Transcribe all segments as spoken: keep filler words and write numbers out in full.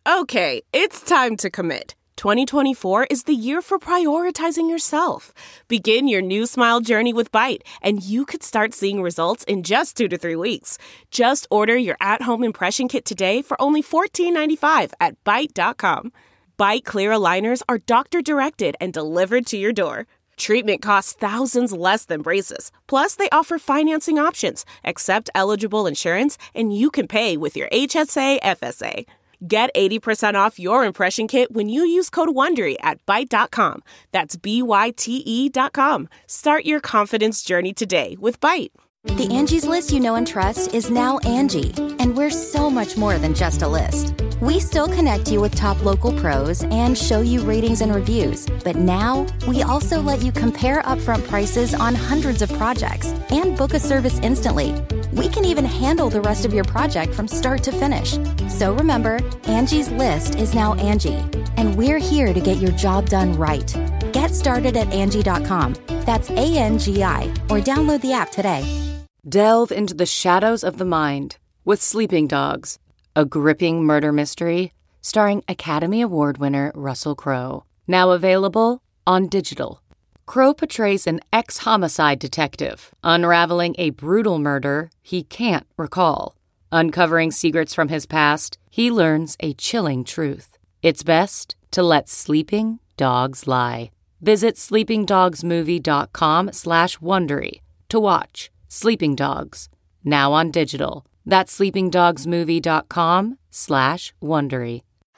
Okay, it's time to commit. twenty twenty-four is the year for prioritizing yourself. Begin your new smile journey with Byte, and you could start seeing results in just two to three weeks. Just order your at-home impression kit today for only fourteen ninety-five at byte dot com. Byte Clear aligners are doctor-directed and delivered to your door. Treatment costs thousands less than braces. Plus, they offer financing options, accept eligible insurance, and you can pay with your H S A F S A. Get eighty percent off your impression kit when you use code WONDERY at byte dot com. That's B Y T E dot com. Start your confidence journey today with Byte. The Angie's List you know and trust is now Angie, and we're so much more than just a list. We still connect you with top local pros and show you ratings and reviews, but now we also let you compare upfront prices on hundreds of projects and book a service instantly. We can even handle the rest of your project from start to finish. So remember, Angie's List is now Angie, and we're here to get your job done right. Get started at Angie dot com. That's A N G I, or download the app today. Delve into the shadows of the mind with Sleeping Dogs, a gripping murder mystery starring Academy Award winner Russell Crowe. Now available on digital. Crowe portrays an ex-homicide detective unraveling a brutal murder he can't recall. Uncovering secrets from his past, he learns a chilling truth. It's best to let sleeping dogs lie. Visit sleeping dogs movie dot com slash Wondery to watch Sleeping Dogs, now on digital. That's sleeping dogs movie dot com slash Wondery.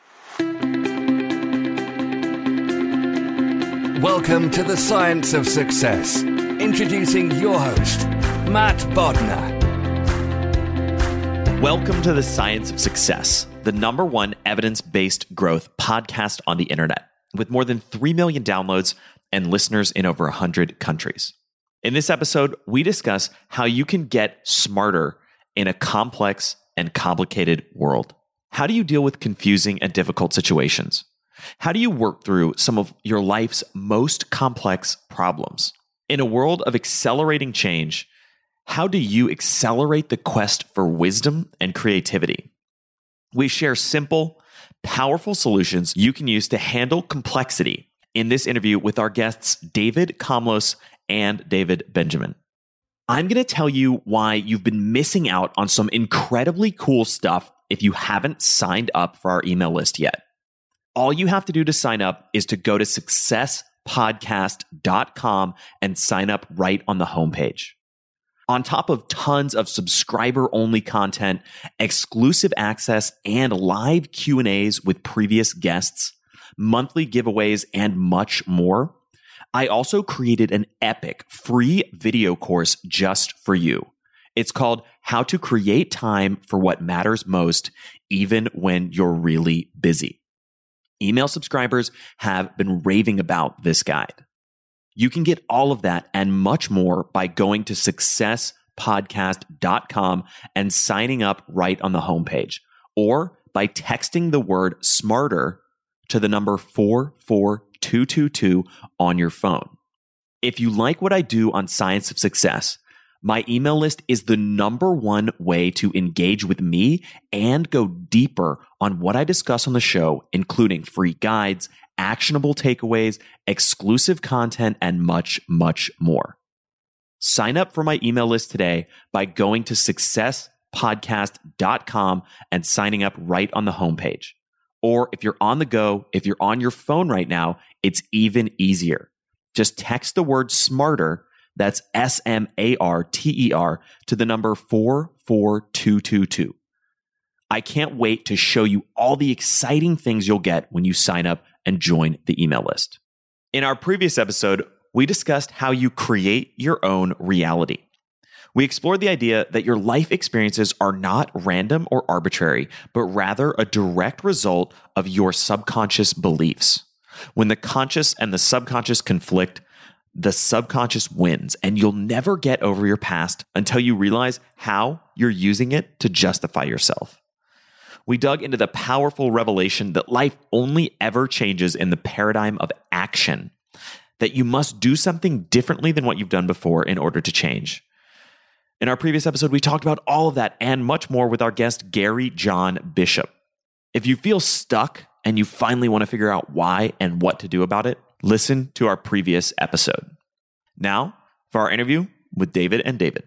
Welcome to the Science of Success. Introducing your host, Matt Bodnar. Welcome to the Science of Success, the number one evidence-based growth podcast on the internet, with more than three million downloads and listeners in over one hundred countries. In this episode, we discuss how you can get smarter in a complex and complicated world. How do you deal with confusing and difficult situations? How do you work through some of your life's most complex problems? In a world of accelerating change, how do you accelerate the quest for wisdom and creativity? We share simple, powerful solutions you can use to handle complexity in this interview with our guests David Komlos and David Benjamin. I'm going to tell you why you've been missing out on some incredibly cool stuff if you haven't signed up for our email list yet. All you have to do to sign up is to go to success podcast dot com and sign up right on the homepage. On top of tons of subscriber-only content, exclusive access, and live Q and A's with previous guests, monthly giveaways, and much more, I also created an epic free video course just for you. It's called How to Create Time for What Matters Most, Even When You're Really Busy. Email subscribers have been raving about this guide. You can get all of that and much more by going to success podcast dot com and signing up right on the homepage, or by texting the word SMARTER to the number four four two two two on your phone. If you like what I do on Science of Success, my email list is the number one way to engage with me and go deeper on what I discuss on the show, including free guides, actionable takeaways, exclusive content, and much, much more. Sign up for my email list today by going to success podcast dot com and signing up right on the homepage. Or if you're on the go, if you're on your phone right now, it's even easier. Just text the word SMARTER, that's S M A R T E R, to the number four four two two two. I can't wait to show you all the exciting things you'll get when you sign up and join the email list. In our previous episode, we discussed how you create your own reality. We explored the idea that your life experiences are not random or arbitrary, but rather a direct result of your subconscious beliefs. When the conscious and the subconscious conflict, the subconscious wins, and you'll never get over your past until you realize how you're using it to justify yourself. We dug into the powerful revelation that life only ever changes in the paradigm of action, that you must do something differently than what you've done before in order to change. In our previous episode, we talked about all of that and much more with our guest, Gary John Bishop. If you feel stuck and you finally want to figure out why and what to do about it, listen to our previous episode. Now, for our interview with David and David.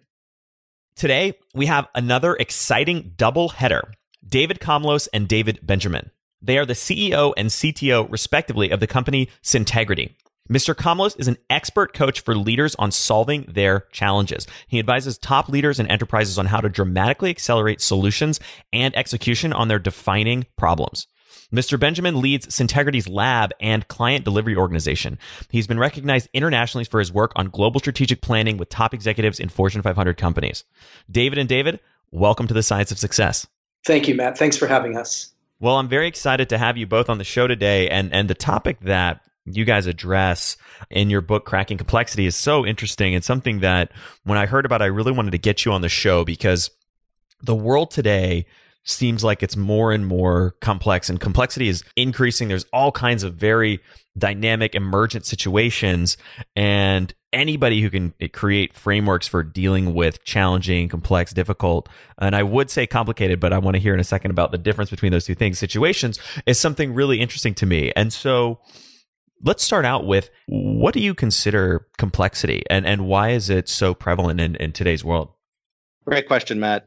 Today, we have another exciting double header. David Komlos and David Benjamin. They are the C E O and C T O, respectively, of the company Syntegrity. Mister Komlos is an expert coach for leaders on solving their challenges. He advises top leaders and enterprises on how to dramatically accelerate solutions and execution on their defining problems. Mister Benjamin leads Syntegrity's lab and client delivery organization. He's been recognized internationally for his work on global strategic planning with top executives in Fortune five hundred companies. David and David, welcome to the Science of Success. Thank you, Matt. Thanks for having us. Well, I'm very excited to have you both on the show today. And, and the topic that you guys address in your book, Cracking Complexity, is so interesting. It's something that when I heard about, I really wanted to get you on the show because the world today seems like it's more and more complex, and complexity is increasing. There's all kinds of very dynamic, emergent situations, and anybody who can create frameworks for dealing with challenging, complex, difficult, and I would say complicated, but I want to hear in a second about the difference between those two things, situations, is something really interesting to me. And so let's start out with, what do you consider complexity, and, and why is it so prevalent in, in today's world? Great question, Matt.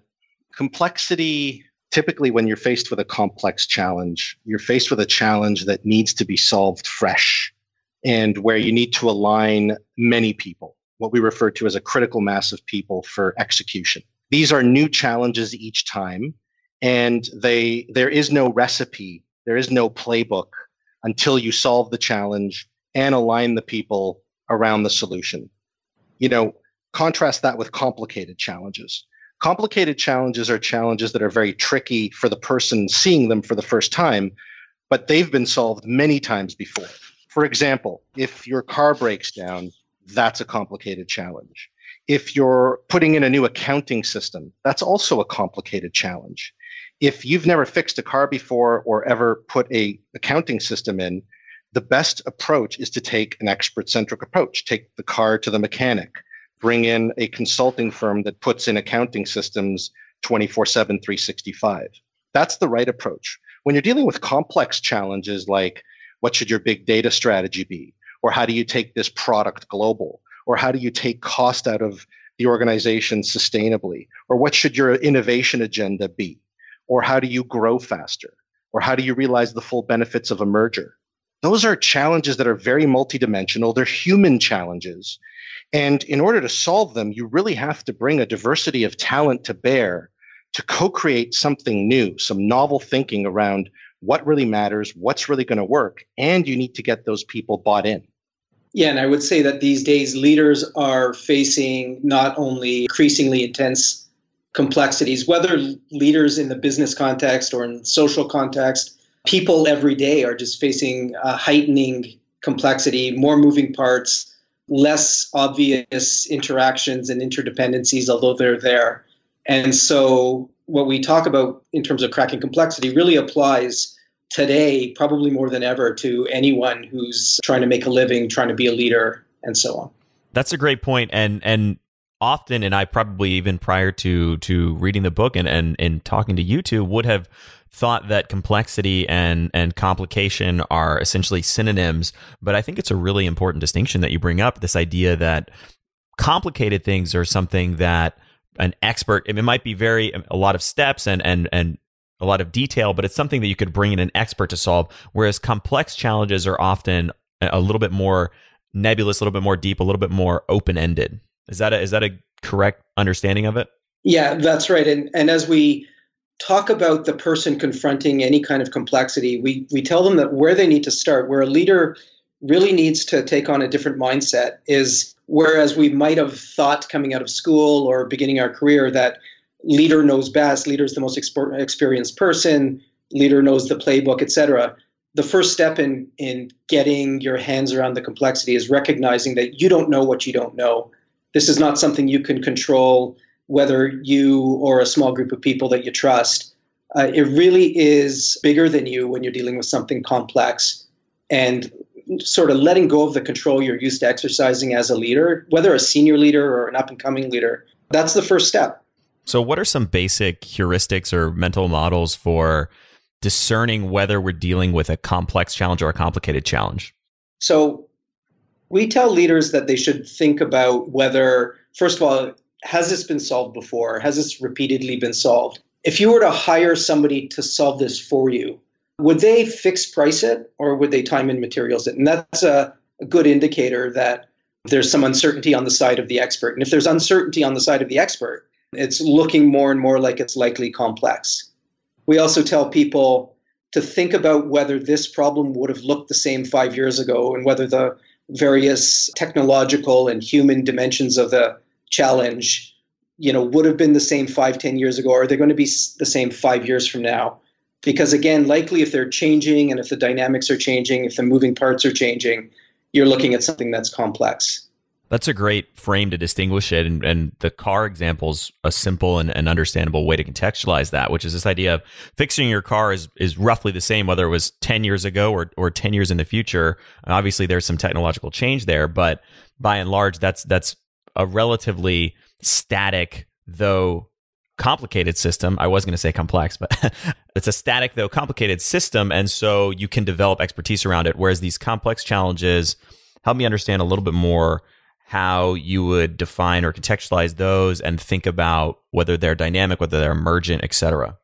Complexity, typically when you're faced with a complex challenge, you're faced with a challenge that needs to be solved fresh and where you need to align many people, what we refer to as a critical mass of people for execution. These are new challenges each time, and they there is no recipe, there is no playbook until you solve the challenge and align the people around the solution. You know, contrast that with complicated challenges. Complicated challenges are challenges that are very tricky for the person seeing them for the first time, but they've been solved many times before. For example, if your car breaks down, that's a complicated challenge. If you're putting in a new accounting system, that's also a complicated challenge. If you've never fixed a car before or ever put a accounting system in, the best approach is to take an expert-centric approach. Take the car to the mechanic. Bring in a consulting firm that puts in accounting systems twenty-four seven, three sixty-five. That's the right approach. When you're dealing with complex challenges like, what should your big data strategy be? Or how do you take this product global? Or how do you take cost out of the organization sustainably? Or what should your innovation agenda be? Or how do you grow faster? Or how do you realize the full benefits of a merger? Those are challenges that are very multidimensional. They're human challenges. And in order to solve them, you really have to bring a diversity of talent to bear to co-create something new, some novel thinking around what really matters, what's really going to work, and you need to get those people bought in. Yeah, and I would say that these days leaders are facing not only increasingly intense complexities, whether leaders in the business context or in social context, people every day are just facing a heightening complexity, more moving parts, less obvious interactions and interdependencies, although they're there. And so what we talk about in terms of cracking complexity really applies today, probably more than ever, to anyone who's trying to make a living, trying to be a leader, and so on. That's a great point. And and often, and I probably even prior to to reading the book and, and, and talking to you two, would have thought that complexity and, and complication are essentially synonyms. But I think it's a really important distinction that you bring up, this idea that complicated things are something that an expert, it might be very, a lot of steps and and and a lot of detail, but it's something that you could bring in an expert to solve. Whereas complex challenges are often a little bit more nebulous, a little bit more deep, a little bit more open-ended. Is that a, is that a correct understanding of it? Yeah, that's right. And and as we talk about the person confronting any kind of complexity, we we tell them that where they need to start, where a leader really needs to take on a different mindset is, whereas we might have thought coming out of school or beginning our career that leader knows best, leader is the most exper- experienced person, leader knows the playbook, et cetera. The first step in, in getting your hands around the complexity is recognizing that you don't know what you don't know. This is not something you can control, whether you or a small group of people that you trust. Uh, it really is bigger than you when you're dealing with something complex. And sort of letting go of the control you're used to exercising as a leader, whether a senior leader or an up-and-coming leader, that's the first step. So what are some basic heuristics or mental models for discerning whether we're dealing with a complex challenge or a complicated challenge? So we tell leaders that they should think about whether, first of all, has this been solved before? Has this repeatedly been solved? If you were to hire somebody to solve this for you, would they fix price it or would they time and materials it? And that's a, a good indicator that there's some uncertainty on the side of the expert. And if there's uncertainty on the side of the expert, it's looking more and more like it's likely complex. We also tell people to think about whether this problem would have looked the same five years ago and whether the various technological and human dimensions of the challenge, you know, would have been the same five, ten years ago, or are they going to be the same five years from now? Because again, likely if they're changing and if the dynamics are changing, if the moving parts are changing, you're looking at something that's complex. That's a great frame to distinguish it. And, and the car example's a simple and, and understandable way to contextualize that, which is this idea of fixing your car is, is roughly the same, whether it was ten years ago or, or ten years in the future. And obviously, there's some technological change there, but by and large, that's that's a relatively static, though complicated system. I was going to say complex, but it's a static, though complicated system. And so you can develop expertise around it. Whereas these complex challenges, help me understand a little bit more how you would define or contextualize those and think about whether they're dynamic, whether they're emergent, et cetera.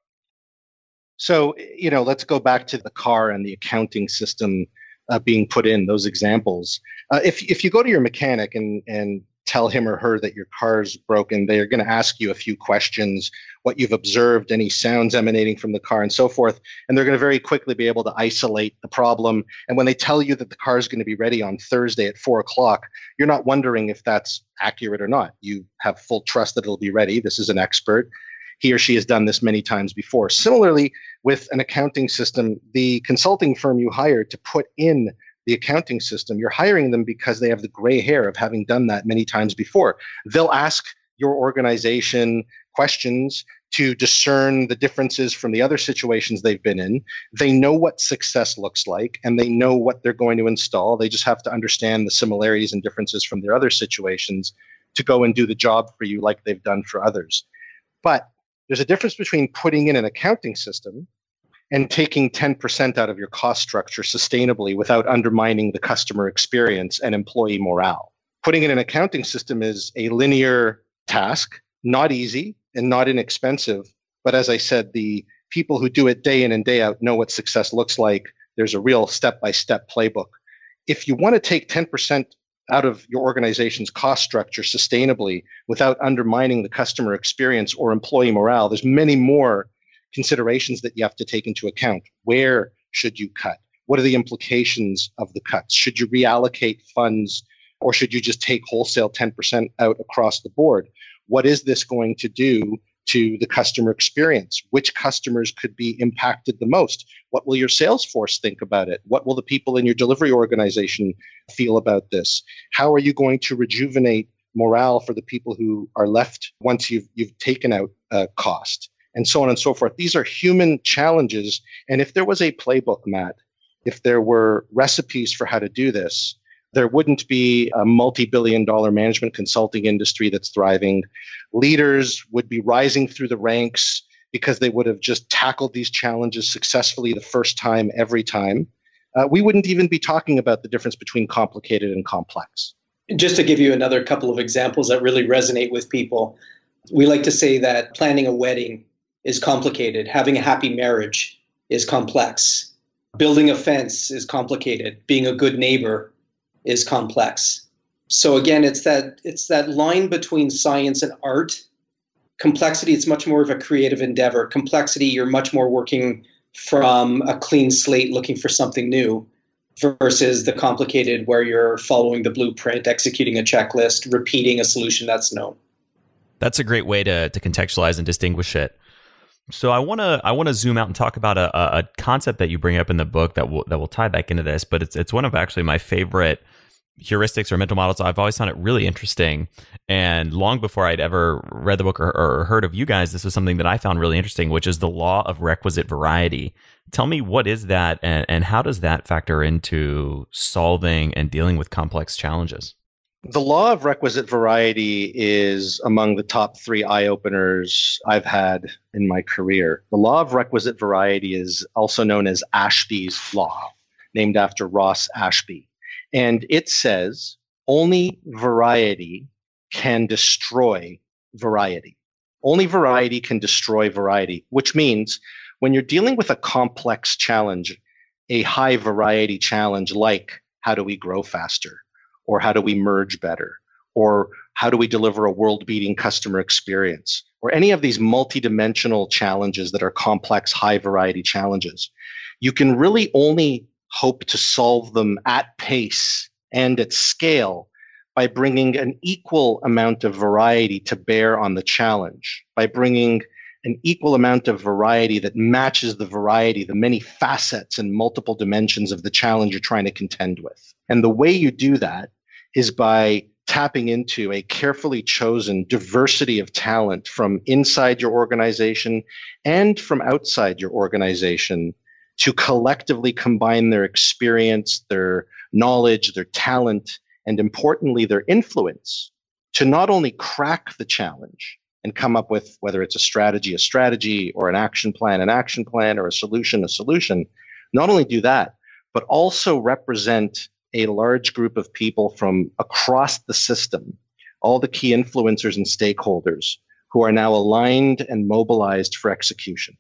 So, you know, let's go back to the car and the accounting system uh, being put in, those examples. Uh, if if you go to your mechanic and and tell him or her that your car's broken, they are going to ask you a few questions, what you've observed, any sounds emanating from the car and so forth. And they're going to very quickly be able to isolate the problem. And when they tell you that the car is going to be ready on Thursday at four o'clock, you're not wondering if that's accurate or not. You have full trust that it'll be ready. This is an expert. He or she has done this many times before. Similarly, with an accounting system, the consulting firm you hire to put in the accounting system, you're hiring them because they have the gray hair of having done that many times before. They'll ask your organization questions to discern the differences from the other situations they've been in. They know what success looks like and they know what they're going to install. They just have to understand the similarities and differences from their other situations to go and do the job for you like they've done for others. But there's a difference between putting in an accounting system and taking ten percent out of your cost structure sustainably without undermining the customer experience and employee morale. Putting in an accounting system is a linear task, not easy and not inexpensive. But as I said, the people who do it day in and day out know what success looks like. There's a real step-by-step playbook. If you want to take ten percent out of your organization's cost structure sustainably without undermining the customer experience or employee morale, there's many more considerations that you have to take into account. Where should you cut? What are the implications of the cuts? Should you reallocate funds or should you just take wholesale ten percent out across the board? What is this going to do to the customer experience? Which customers could be impacted the most? What will your sales force think about it? What will the people in your delivery organization feel about this? How are you going to rejuvenate morale for the people who are left once you've you've taken out uh, cost? And so on and so forth. These are human challenges. And if there was a playbook, Matt, if there were recipes for how to do this, there wouldn't be a multi-billion dollar management consulting industry that's thriving. Leaders would be rising through the ranks because they would have just tackled these challenges successfully the first time, every time. Uh, we wouldn't even be talking about the difference between complicated and complex. Just to give you another couple of examples that really resonate with people, we like to say that planning a wedding is complicated. Having a happy marriage is complex. Building a fence is complicated. Being a good neighbor is complex. So again, it's that it's that line between science and art. Complexity, it's much more of a creative endeavor. Complexity, you're much more working from a clean slate, looking for something new, versus the complicated where you're following the blueprint, executing a checklist, repeating a solution that's known. That's a great way to to contextualize and distinguish it. So I want to I want to zoom out and talk about a, a concept that you bring up in the book that will that will tie back into this, but it's it's one of actually my favorite heuristics or mental models. I've always found it really interesting, and long before I'd ever read the book or, or heard of you guys, this was something that I found really interesting, which is the law of requisite variety. Tell me, what is that, and, and how does that factor into solving and dealing with complex challenges? The law of requisite variety is among the top three eye-openers I've had in my career. The law of requisite variety is also known as Ashby's law, named after Ross Ashby. And it says only variety can destroy variety. Only variety can destroy variety, which means when you're dealing with a complex challenge, a high variety challenge like how do we grow faster? Or how do we merge better? Or how do we deliver a world-beating customer experience? Or any of these multidimensional challenges that are complex, high-variety challenges. You can really only hope to solve them at pace and at scale by bringing an equal amount of variety to bear on the challenge, by bringing an equal amount of variety that matches the variety, the many facets and multiple dimensions of the challenge you're trying to contend with. And the way you do that is by tapping into a carefully chosen diversity of talent from inside your organization and from outside your organization to collectively combine their experience, their knowledge, their talent, and importantly, their influence to not only crack the challenge and come up with whether it's a strategy, a strategy, or an action plan, an action plan, or a solution, a solution, not only do that, but also represent a large group of people from across the system, all the key influencers and stakeholders who are now aligned and mobilized for execution.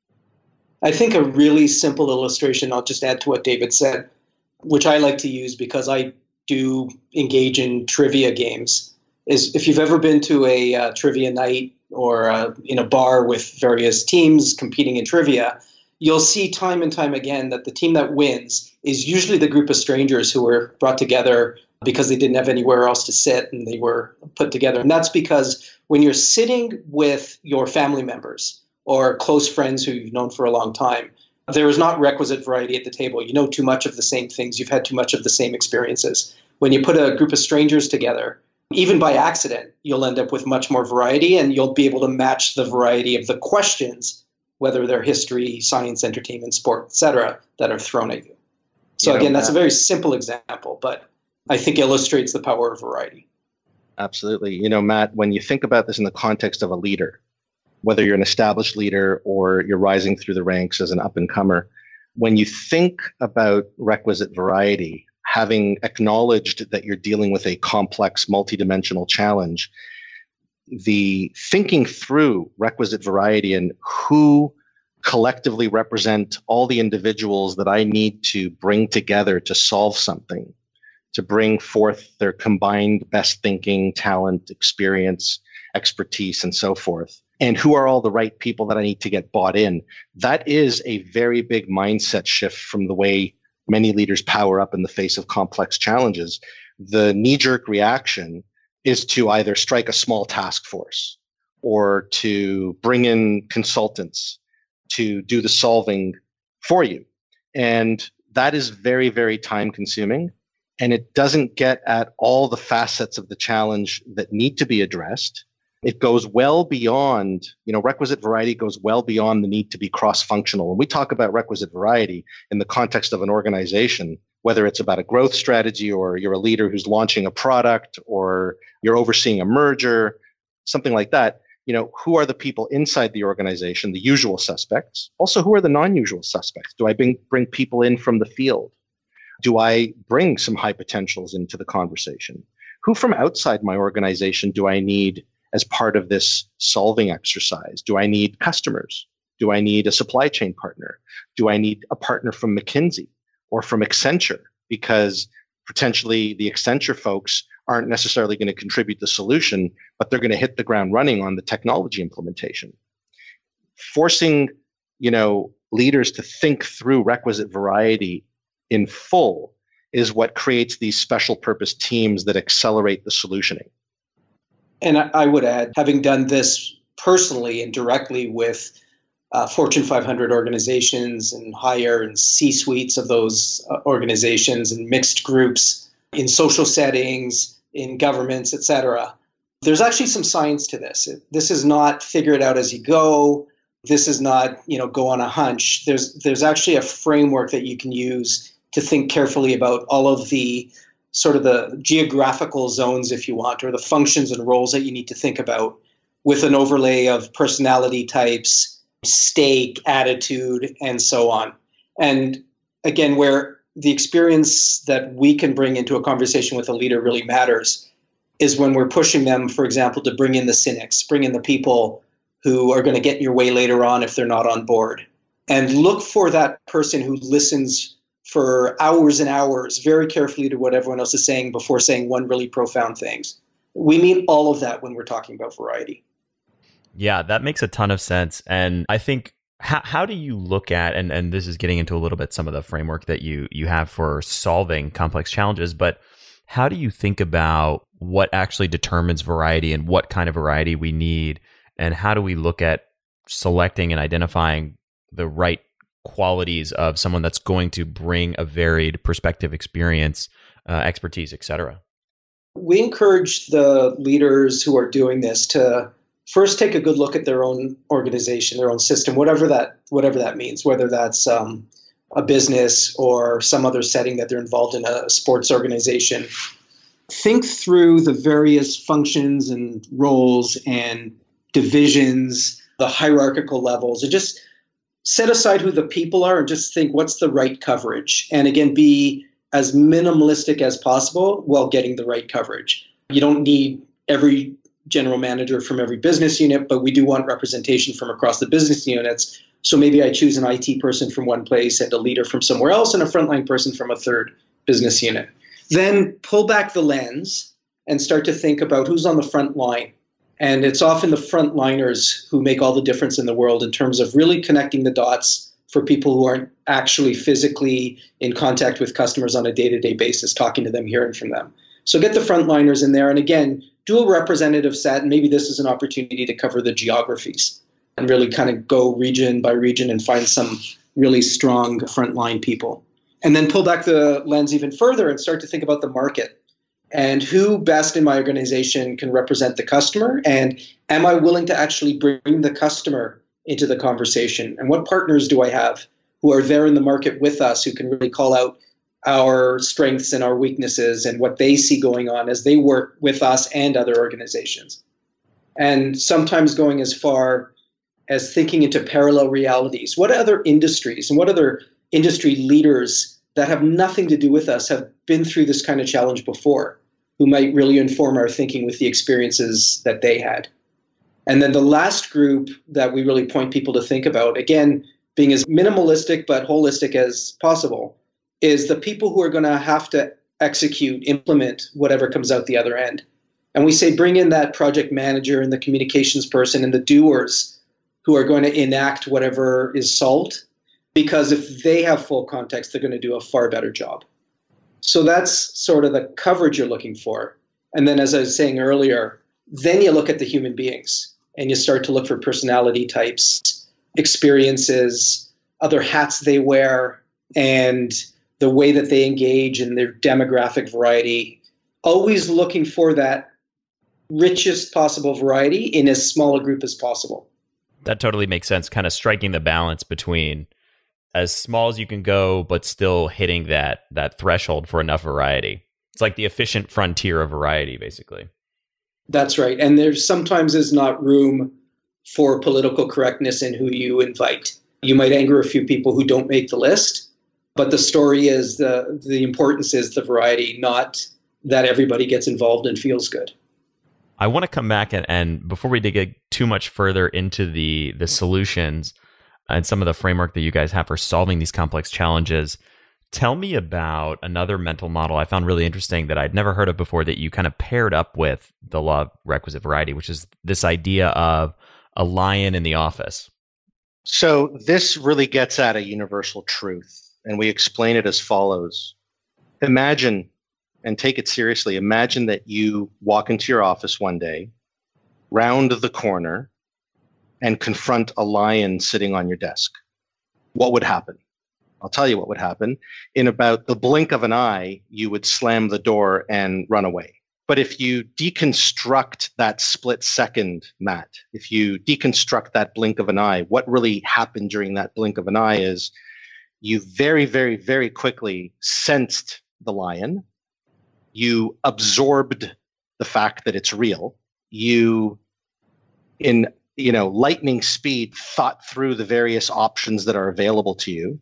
I think a really simple illustration, I'll just add to what David said, which I like to use because I do engage in trivia games, is if you've ever been to a uh, trivia night or uh, in a bar with various teams competing in trivia, you'll see time and time again that the team that wins is usually the group of strangers who were brought together because they didn't have anywhere else to sit and they were put together. And that's because when you're sitting with your family members or close friends who you've known for a long time, there is not requisite variety at the table. You know too much of the same things. You've had too much of the same experiences. When you put a group of strangers together, even by accident, you'll end up with much more variety and you'll be able to match the variety of the questions, whether they're history, science, entertainment, sport, et cetera, that are thrown at you. So you know, again, that's a very simple example, but I think illustrates the power of variety. Absolutely. You know, Matt, when you think about this in the context of a leader, whether you're an established leader or you're rising through the ranks as an up-and-comer, when you think about requisite variety, having acknowledged that you're dealing with a complex, multidimensional challenge, the thinking through requisite variety and who collectively represent all the individuals that I need to bring together to solve something, to bring forth their combined best thinking, talent, experience, expertise, and so forth. And who are all the right people that I need to get bought in? That is a very big mindset shift from the way many leaders power up in the face of complex challenges. The knee-jerk reaction is to either strike a small task force or to bring in consultants to do the solving for you. And that is very, very time consuming. And it doesn't get at all the facets of the challenge that need to be addressed. It goes well beyond, you know, requisite variety goes well beyond the need to be cross-functional. When we talk about requisite variety in the context of an organization, whether it's about a growth strategy or you're a leader who's launching a product or you're overseeing a merger, something like that, you know, who are the people inside the organization, the usual suspects? Also, who are the non-usual suspects? Do I bring, bring people in from the field? Do I bring some high potentials into the conversation? Who from outside my organization do I need as part of this solving exercise? Do I need customers? Do I need a supply chain partner? Do I need a partner from McKinsey or from Accenture? Because potentially the Accenture folks aren't necessarily going to contribute the solution, but they're going to hit the ground running on the technology implementation. Forcing, you know, leaders to think through requisite variety in full is what creates these special purpose teams that accelerate the solutioning. And I would add, having done this personally and directly with uh, Fortune five hundred organizations and higher and C-suites of those uh, organizations and mixed groups in social settings, in governments, et cetera, there's actually some science to this. This is not figure it out as you go. This is not, you know, go on a hunch. There's there's actually a framework that you can use to think carefully about all of the sort of the geographical zones, if you want, or the functions and roles that you need to think about with an overlay of personality types, stake, attitude, and so on. And again, where the experience that we can bring into a conversation with a leader really matters is when we're pushing them, for example, to bring in the cynics, bring in the people who are going to get in your way later on if they're not on board. And look for that person who listens for hours and hours very carefully to what everyone else is saying before saying one really profound thing. We mean all of that when we're talking about variety. Yeah, that makes a ton of sense. And I think, how, how do you look at, and, and this is getting into a little bit some of the framework that you you have for solving complex challenges, but how do you think about what actually determines variety and what kind of variety we need? And how do we look at selecting and identifying the right qualities of someone that's going to bring a varied perspective, experience, uh, expertise, et cetera? We encourage the leaders who are doing this to first take a good look at their own organization, their own system, whatever that whatever that means, whether that's um, a business or some other setting that they're involved in, a sports organization. Think through the various functions and roles and divisions, the hierarchical levels, and just set aside who the people are and just think what's the right coverage. And again, be as minimalistic as possible while getting the right coverage. You don't need every general manager from every business unit, but we do want representation from across the business units. So maybe I choose an I T person from one place and a leader from somewhere else and a frontline person from a third business unit. Then pull back the lens and start to think about who's on the front line. And it's often the frontliners who make all the difference in the world in terms of really connecting the dots for people who aren't actually physically in contact with customers on a day-to-day basis, talking to them, hearing from them. So get the frontliners in there. And again, do a representative set. And maybe this is an opportunity to cover the geographies and really kind of go region by region and find some really strong frontline people. And then pull back the lens even further and start to think about the market. And who best in my organization can represent the customer? And am I willing to actually bring the customer into the conversation? And what partners do I have who are there in the market with us, who can really call out our strengths and our weaknesses and what they see going on as they work with us and other organizations? And sometimes going as far as thinking into parallel realities. What other industries and what other industry leaders that have nothing to do with us have been through this kind of challenge before, who might really inform our thinking with the experiences that they had? And then the last group that we really point people to think about, again, being as minimalistic but holistic as possible, is the people who are going to have to execute, implement whatever comes out the other end. And we say bring in that project manager and the communications person and the doers who are going to enact whatever is solved, because if they have full context, they're going to do a far better job. So that's sort of the coverage you're looking for. And then, as I was saying earlier, then you look at the human beings and you start to look for personality types, experiences, other hats they wear, and the way that they engage in their demographic variety. Always looking for that richest possible variety in as small a group as possible. That totally makes sense, kind of striking the balance between as small as you can go, but still hitting that that threshold for enough variety. It's like the efficient frontier of variety, basically. That's right. And there sometimes is not room for political correctness in who you invite. You might anger a few people who don't make the list, but the story is, the the importance is the variety, not that everybody gets involved and feels good. I want to come back and, and before we dig too much further into the the solutions and some of the framework that you guys have for solving these complex challenges, tell me about another mental model I found really interesting that I'd never heard of before, that you kind of paired up with the law of requisite variety, which is this idea of a lion in the office. So this really gets at a universal truth, and we explain it as follows. Imagine, and take it seriously, imagine that you walk into your office one day, round the corner, and confront a lion sitting on your desk. What would happen? I'll tell you what would happen. In about the blink of an eye, you would slam the door and run away. But if you deconstruct that split second, Matt, if you deconstruct that blink of an eye, what really happened during that blink of an eye is you very, very, very quickly sensed the lion. You absorbed the fact that it's real. You, in you know lightning speed, thought through the various options that are available to you.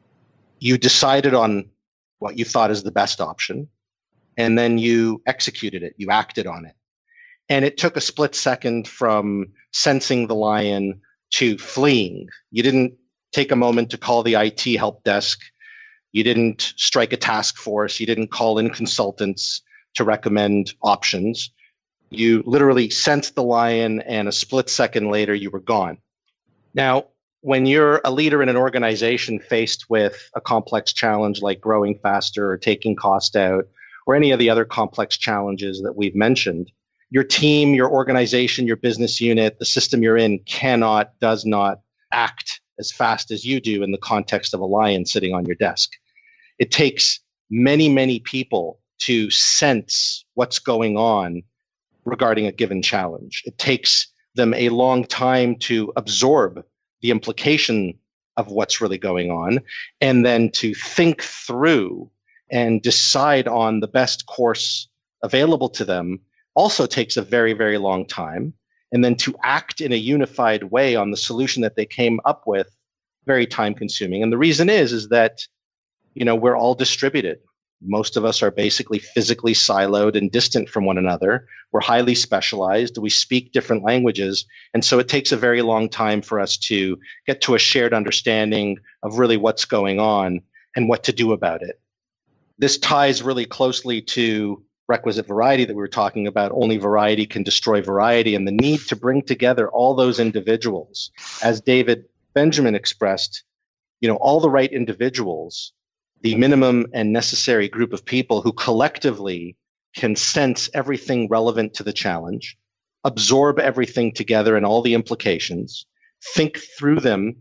You decided on what you thought is the best option, and then you executed it. You acted on it. And it took a split second from sensing the lion to fleeing. You didn't take a moment to call the I T help desk. You didn't strike a task force. You didn't call in consultants to recommend options. You literally sensed the lion, and a split second later, you were gone. Now, when you're a leader in an organization faced with a complex challenge like growing faster or taking cost out or any of the other complex challenges that we've mentioned, your team, your organization, your business unit, the system you're in cannot, does not act as fast as you do in the context of a lion sitting on your desk. It takes many, many people to sense what's going on regarding a given challenge. It takes them a long time to absorb the implication of what's really going on, and then to think through and decide on the best course available to them also takes a very, very long time. And then to act in a unified way on the solution that they came up with, very time consuming. And the reason is, is that, you know, we're all distributed. Most of us are basically physically siloed and distant from one another. We're highly specialized. We speak different languages. And so it takes a very long time for us to get to a shared understanding of really what's going on and what to do about it. This ties really closely to requisite variety that we were talking about. Only variety can destroy variety, and the need to bring together all those individuals. As David Benjamin expressed, you know, all the right individuals, the minimum and necessary group of people who collectively can sense everything relevant to the challenge, absorb everything together and all the implications, think through them,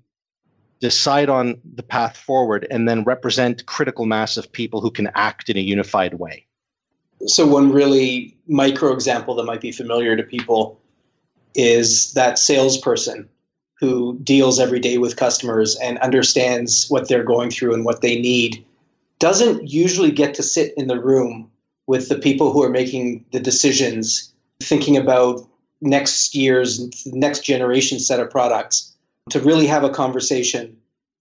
decide on the path forward, and then represent critical mass of people who can act in a unified way. So one really micro example that might be familiar to people is that salesperson who deals every day with customers and understands what they're going through and what they need, doesn't usually get to sit in the room with the people who are making the decisions, thinking about next year's, next generation set of products, to really have a conversation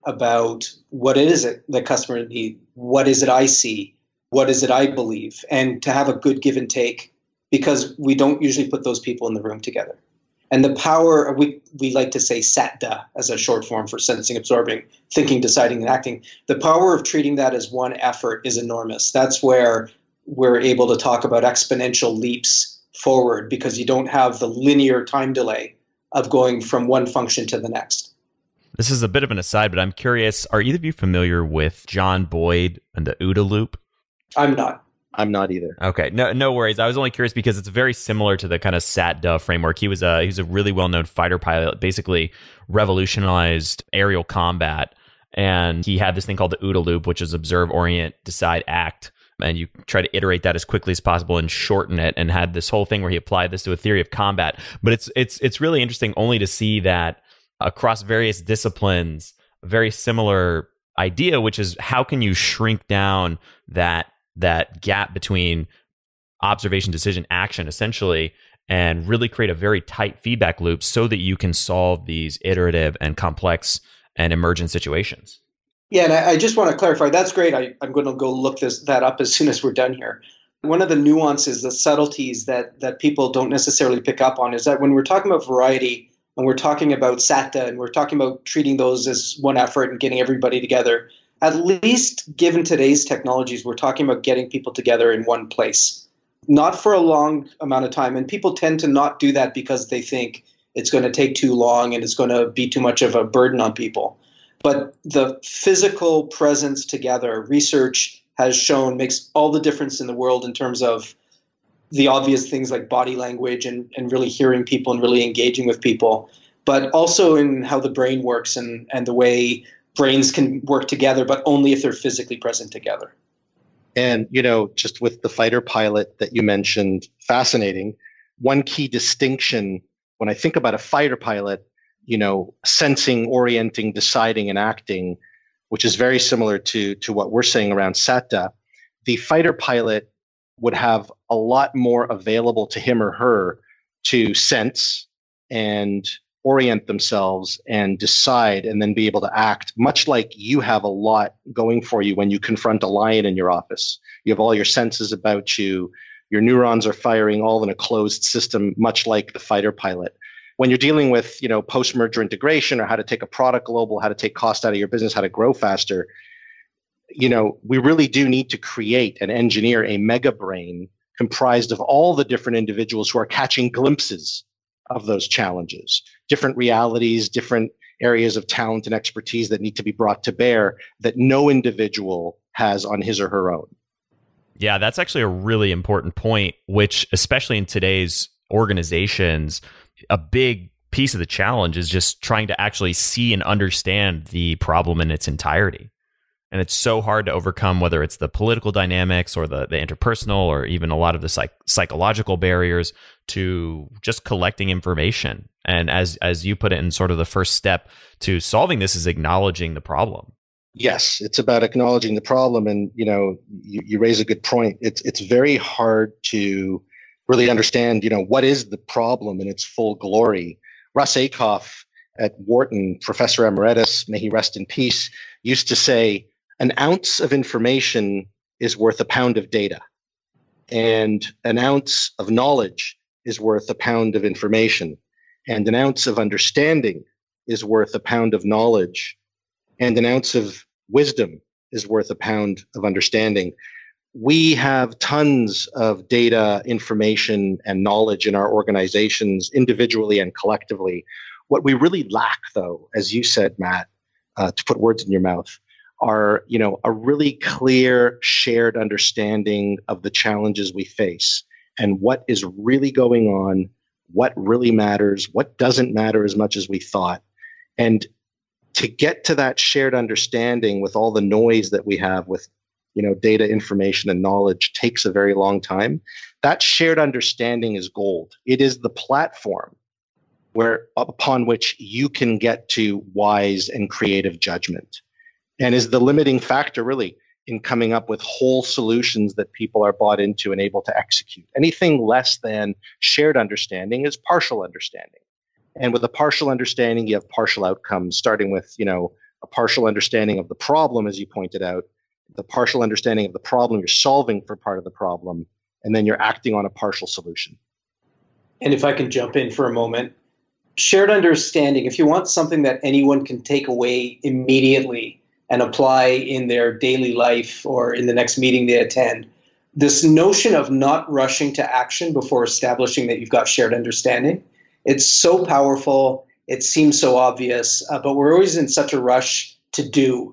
about what it is it the customer needs, what is it I see, what is it I believe, and to have a good give and take, because we don't usually put those people in the room together. And the power, we, we like to say SATDA as a short form for sensing, absorbing, thinking, deciding, and acting. The power of treating that as one effort is enormous. That's where we're able to talk about exponential leaps forward, because you don't have the linear time delay of going from one function to the next. This is a bit of an aside, but I'm curious, are either of you familiar with John Boyd and the OODA loop? I'm not. I'm not either. Okay, no, no worries. I was only curious because it's very similar to the kind of SATDA framework. He was a he was a really well known fighter pilot, basically revolutionized aerial combat, and he had this thing called the OODA loop, which is observe, orient, decide, act. And you try to iterate that as quickly as possible and shorten it, and had this whole thing where he applied this to a theory of combat. But it's it's it's really interesting only to see that across various disciplines, a very similar idea, which is how can you shrink down that that gap between observation, decision, action, essentially, and really create a very tight feedback loop so that you can solve these iterative and complex and emergent situations. Yeah, and I, I just want to clarify, that's great. I, I'm going to go look this that up as soon as we're done here. One of the nuances, the subtleties that that people don't necessarily pick up on is that when we're talking about variety and we're talking about SATDA and we're talking about treating those as one effort and getting everybody together, at least given today's technologies, we're talking about getting people together in one place, not for a long amount of time. And people tend to not do that because they think it's going to take too long and it's going to be too much of a burden on people. But the physical presence together, research has shown, makes all the difference in the world in terms of the obvious things like body language and, and really hearing people and really engaging with people, but also in how the brain works and, and the way brains can work together, but only if they're physically present together. And, you know, just with the fighter pilot that you mentioned, fascinating. One key distinction when I think about a fighter pilot, you know, sensing, orienting, deciding, and acting, which is very similar to, to what we're saying around SATDA, the fighter pilot would have a lot more available to him or her to sense and orient themselves and decide and then be able to act, much like you have a lot going for you when you confront a lion in your office. You have all your senses about you. Your neurons are firing all in a closed system, much like the fighter pilot. When you're dealing with, you know, post-merger integration or how to take a product global, how to take cost out of your business, how to grow faster, you know, we really do need to create and engineer a mega brain comprised of all the different individuals who are catching glimpses of those challenges, different realities, different areas of talent and expertise that need to be brought to bear that no individual has on his or her own. Yeah, that's actually a really important point, which especially in today's organizations, a big piece of the challenge is just trying to actually see and understand the problem in its entirety. And it's so hard to overcome, whether it's the political dynamics or the, the interpersonal or even a lot of the psych- psychological barriers to just collecting information. And as as you put it in sort of the first step to solving this is acknowledging the problem. Yes, it's about acknowledging the problem. And, you know, you, you raise a good point. It's it's very hard to really understand, you know, what is the problem in its full glory. Russ Aikoff at Wharton, Professor Emeritus, may he rest in peace, used to say, an ounce of information is worth a pound of data, and an ounce of knowledge is worth a pound of information, and an ounce of understanding is worth a pound of knowledge, and an ounce of wisdom is worth a pound of understanding. We have tons of data, information, and knowledge in our organizations, individually and collectively. What we really lack, though, as you said, Matt, uh, to put words in your mouth, are, you know, a really clear shared understanding of the challenges we face and what is really going on, what really matters, what doesn't matter as much as we thought. And to get to that shared understanding with all the noise that we have with, you know, data, information, and knowledge takes a very long time. That shared understanding is gold. It is the platform where upon which you can get to wise and creative judgment, and is the limiting factor really in coming up with whole solutions that people are bought into and able to execute. Anything less than shared understanding is partial understanding. And with a partial understanding, you have partial outcomes, starting with, you know, a partial understanding of the problem, as you pointed out, the partial understanding of the problem you're solving for part of the problem, and then you're acting on a partial solution. And if I can jump in for a moment, shared understanding, if you want something that anyone can take away immediately and apply in their daily life or in the next meeting they attend, this notion of not rushing to action before establishing that you've got shared understanding, it's so powerful. It seems so obvious, uh, but we're always in such a rush to do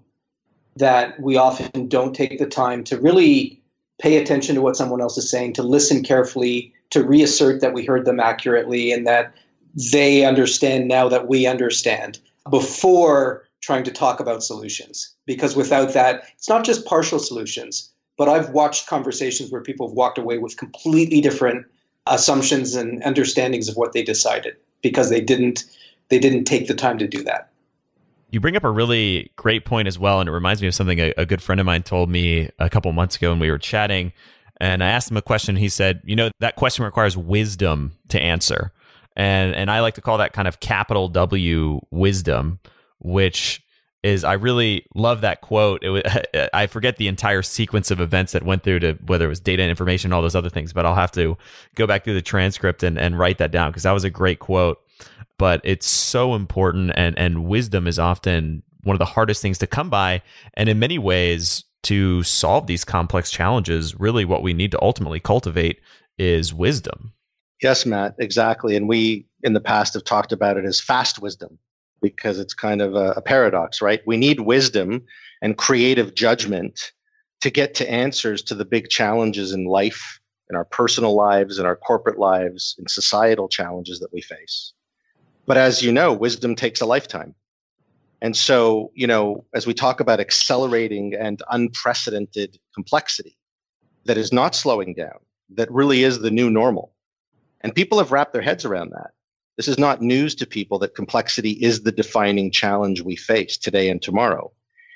that we often don't take the time to really pay attention to what someone else is saying, to listen carefully, to reassert that we heard them accurately and that they understand now that we understand before trying to talk about solutions. Because without that, it's not just partial solutions, but I've watched conversations where people have walked away with completely different assumptions and understandings of what they decided because they didn't they didn't take the time to do that. You bring up a really great point as well, and it reminds me of something a, a good friend of mine told me a couple months ago when we were chatting, and I asked him a question. He said, you know, that question requires wisdom to answer. And and I like to call that kind of capital W wisdom, which is, I really love that quote. It was, I forget the entire sequence of events that went through to whether it was data, information, all those other things, but I'll have to go back through the transcript and, and write that down because that was a great quote. But it's so important, and, and wisdom is often one of the hardest things to come by. And in many ways, to solve these complex challenges, really what we need to ultimately cultivate is wisdom. Yes, Matt, exactly. And we, in the past, have talked about it as fast wisdom because it's kind of a, a paradox, right? We need wisdom and creative judgment to get to answers to the big challenges in life, in our personal lives, in our corporate lives, in societal challenges that we face. But as you know, wisdom takes a lifetime. And so, you know, as we talk about accelerating and unprecedented complexity that is not slowing down, that really is the new normal. And people have wrapped their heads around that. This is not news to people that complexity is the defining challenge we face today and tomorrow.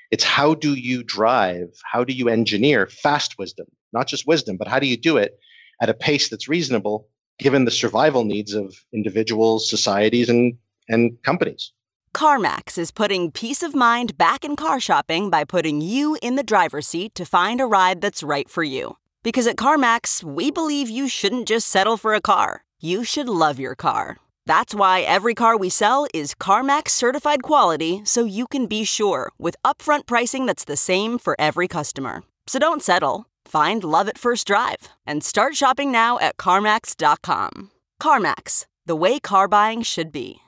It's how do you drive, how do you engineer fast wisdom, not just wisdom, but how do you do it at a pace that's reasonable given the survival needs of individuals, societies, and, and companies. CarMax is putting peace of mind back in car shopping by putting you in the driver's seat to find a ride that's right for you. Because at CarMax, we believe you shouldn't just settle for a car. You should love your car. That's why every car we sell is CarMax certified quality, so you can be sure with upfront pricing that's the same for every customer. So don't settle. Find love at first drive and start shopping now at CarMax dot com. CarMax, the way car buying should be.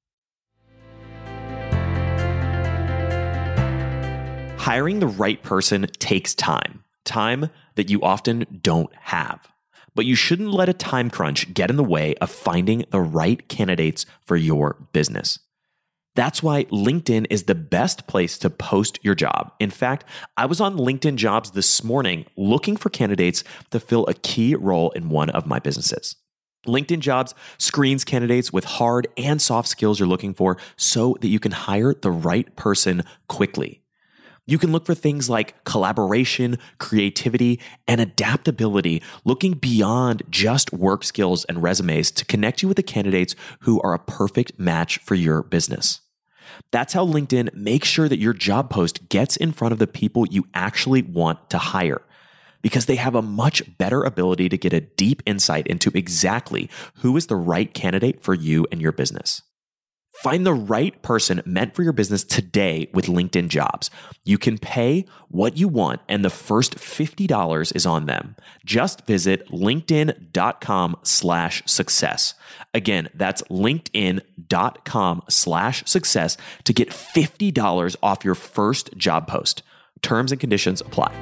Hiring the right person takes time, time that you often don't have. But you shouldn't let a time crunch get in the way of finding the right candidates for your business. That's why LinkedIn is the best place to post your job. In fact, I was on LinkedIn Jobs this morning looking for candidates to fill a key role in one of my businesses. LinkedIn Jobs screens candidates with hard and soft skills you're looking for so that you can hire the right person quickly. You can look for things like collaboration, creativity, and adaptability, looking beyond just work skills and resumes to connect you with the candidates who are a perfect match for your business. That's how LinkedIn makes sure that your job post gets in front of the people you actually want to hire, because they have a much better ability to get a deep insight into exactly who is the right candidate for you and your business. Find the right person meant for your business today with LinkedIn Jobs. You can pay what you want, and the first fifty dollars is on them. Just visit linkedin.com slash success. Again, that's linkedin.com slash success to get fifty dollars off your first job post. Terms and conditions apply.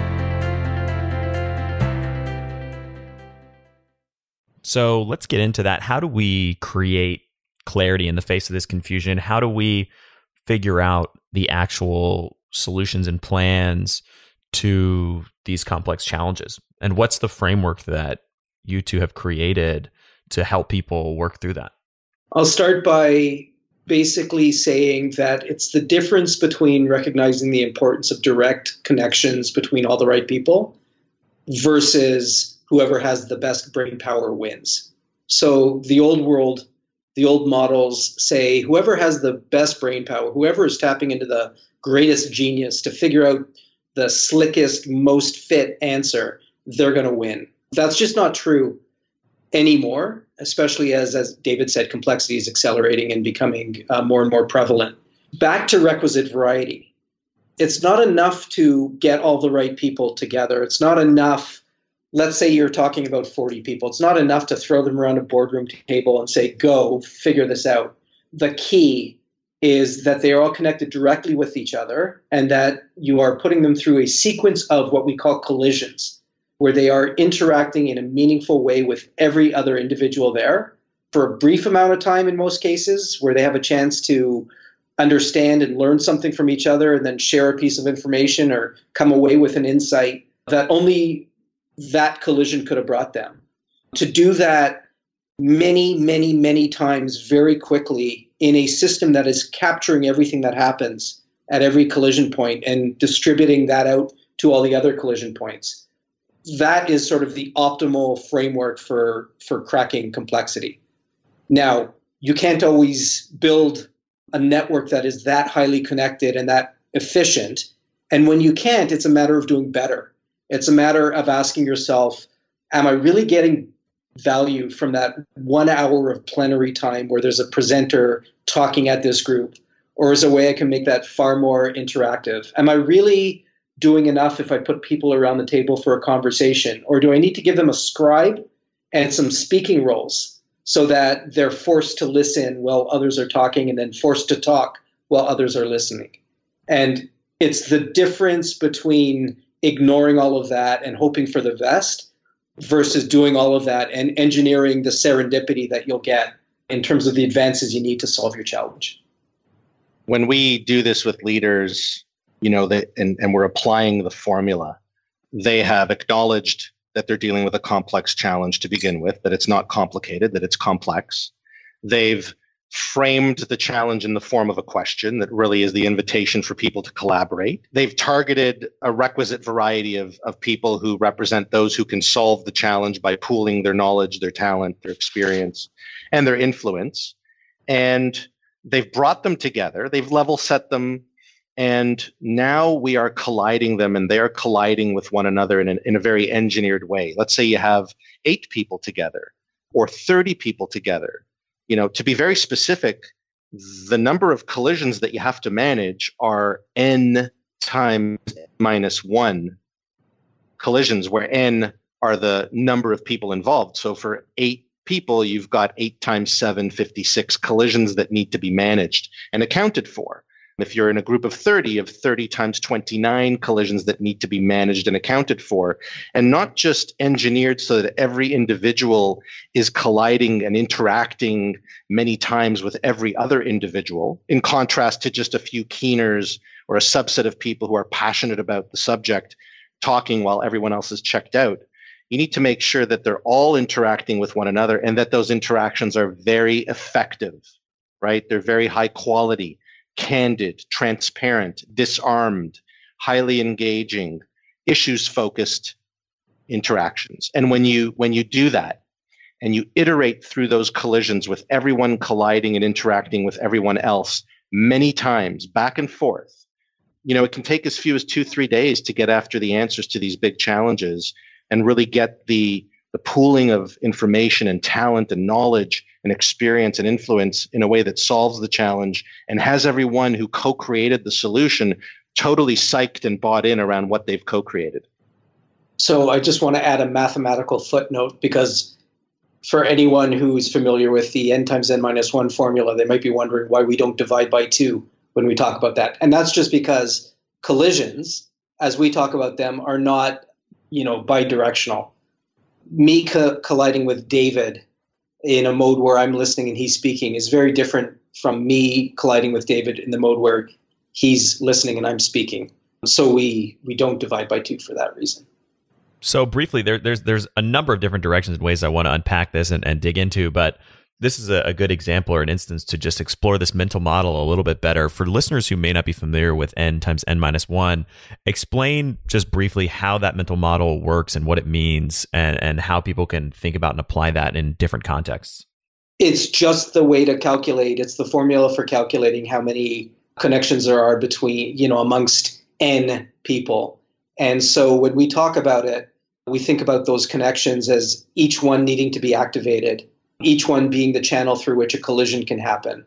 So let's get into that. How do we create clarity in the face of this confusion? How do we figure out the actual solutions and plans to these complex challenges? And what's the framework that you two have created to help people work through that? I'll start by basically saying that it's the difference between recognizing the importance of direct connections between all the right people versus whoever has the best brain power wins. So the old world The old models say whoever has the best brain power, whoever is tapping into the greatest genius to figure out the slickest, most fit answer, they're going to win. That's just not true anymore, especially as, as David said, complexity is accelerating and becoming uh, more and more prevalent. Back to requisite variety. It's not enough to get all the right people together. It's not enough. Let's say you're talking about forty people. It's not enough to throw them around a boardroom table and say, go, figure this out. The key is that they are all connected directly with each other and that you are putting them through a sequence of what we call collisions, where they are interacting in a meaningful way with every other individual there for a brief amount of time in most cases, where they have a chance to understand and learn something from each other and then share a piece of information or come away with an insight that only that collision could have brought them. To do that many, many, many times very quickly in a system that is capturing everything that happens at every collision point and distributing that out to all the other collision points. That is sort of the optimal framework for, for cracking complexity. Now, you can't always build a network that is that highly connected and that efficient. And when you can't, it's a matter of doing better. It's a matter of asking yourself, am I really getting value from that one hour of plenary time where there's a presenter talking at this group? Or is there a way I can make that far more interactive? Am I really doing enough if I put people around the table for a conversation? Or do I need to give them a scribe and some speaking roles so that they're forced to listen while others are talking and then forced to talk while others are listening? And it's the difference between ignoring all of that and hoping for the best versus doing all of that and engineering the serendipity that you'll get in terms of the advances you need to solve your challenge. When we do this with leaders, you know, that and, and we're applying the formula, they have acknowledged that they're dealing with a complex challenge to begin with, that it's not complicated, that it's complex. They've framed the challenge in the form of a question that really is the invitation for people to collaborate. They've targeted a requisite variety of, of people who represent those who can solve the challenge by pooling their knowledge, their talent, their experience, and their influence. And they've brought them together, they've level set them, and now we are colliding them, and they're colliding with one another in, an, in a very engineered way. Let's say you have eight people together or thirty people together. You know, to be very specific, the number of collisions that you have to manage are n times minus one collisions, where n are the number of people involved. So for eight people, you've got eight times seven, fifty-six collisions that need to be managed and accounted for. If you're in a group of thirty, you have thirty times twenty-nine collisions that need to be managed and accounted for, and not just engineered so that every individual is colliding and interacting many times with every other individual, in contrast to just a few keeners or a subset of people who are passionate about the subject talking while everyone else is checked out. You need to make sure that they're all interacting with one another and that those interactions are very effective, right? They're very high quality, candid, transparent, disarmed, highly engaging, issues-focused interactions. And when you when you do that and you iterate through those collisions with everyone colliding and interacting with everyone else many times, back and forth, you know, it can take as few as two, three days to get after the answers to these big challenges and really get the the pooling of information and talent and knowledge and experience and influence in a way that solves the challenge and has everyone who co-created the solution totally psyched and bought in around what they've co-created. So I just want to add a mathematical footnote, because for anyone who's familiar with the n times n minus one formula, they might be wondering why we don't divide by two when we talk about that. And that's just because collisions, as we talk about them, are not, you know, bidirectional. Me co- colliding with David in a mode where I'm listening and he's speaking is very different from me colliding with David in the mode where he's listening and I'm speaking. So we we don't divide by two for that reason. So briefly, there, there's there's a number of different directions and ways I want to unpack this and, and dig into, but this is a, a good example or an instance to just explore this mental model a little bit better. For listeners who may not be familiar with n times n minus one, explain just briefly how that mental model works and what it means, and, and how people can think about and apply that in different contexts. It's just the way to calculate. It's the formula for calculating how many connections there are between, you know, amongst n people. And so when we talk about it, we think about those connections as each one needing to be activated, each one being the channel through which a collision can happen.